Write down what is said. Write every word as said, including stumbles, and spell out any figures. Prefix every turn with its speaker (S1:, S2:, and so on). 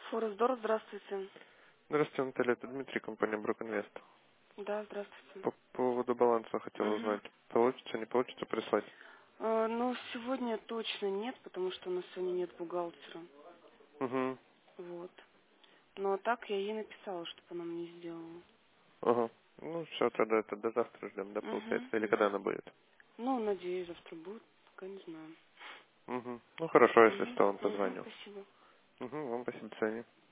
S1: Форестдор, здравствуйте.
S2: Здравствуйте, Наталья, это Дмитрий, компания Брокинвест.
S1: Да, здравствуйте.
S2: По поводу баланса хотел
S1: Угу.
S2: узнать. Получится, не получится прислать?
S1: Э, ну, сегодня точно нет, потому что у нас сегодня нет бухгалтера.
S2: Угу.
S1: Вот. Но так я ей написала, чтобы она мне сделала.
S2: Ага. Ну, все, тогда это до завтра ждем, да, получается?
S1: Угу,
S2: Или когда
S1: угу.
S2: она будет?
S1: Ну, надеюсь, завтра будет, пока не знаю.
S2: Угу. Ну, хорошо, если
S1: Угу,
S2: что, он
S1: угу,
S2: позвонил.
S1: спасибо.
S2: Угу, вам спасибо, до свидания.